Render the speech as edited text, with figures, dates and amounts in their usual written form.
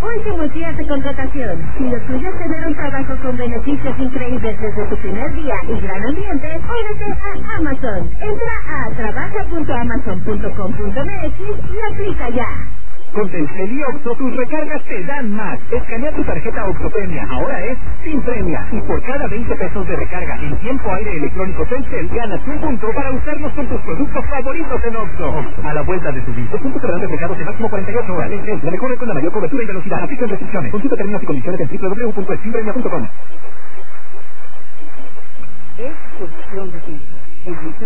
Últimos días de contratación. Si lo tuyo es tener un trabajo con beneficios increíbles desde tu primer día y gran ambiente, únete a Amazon. Entra a trabaja.amazon.com.mx y aplica ya. Con Telcel y Oxxo, tus recargas te dan más. Escanea tu tarjeta Oxxo Premia. Ahora es sin premia. Y por cada 20 pesos de recarga en tiempo aire electrónico Telcel, ganas un punto para usarlos con tus productos favoritos en Oxxo. A la vuelta de tu vida. Los puntos serán reflejados en máximo 48 horas. Telcel, la mejor red con la mayor cobertura y velocidad. Aplican restricciones. Consulta términos y condiciones en www.sinpremia.com. Es cuestión de tiempo.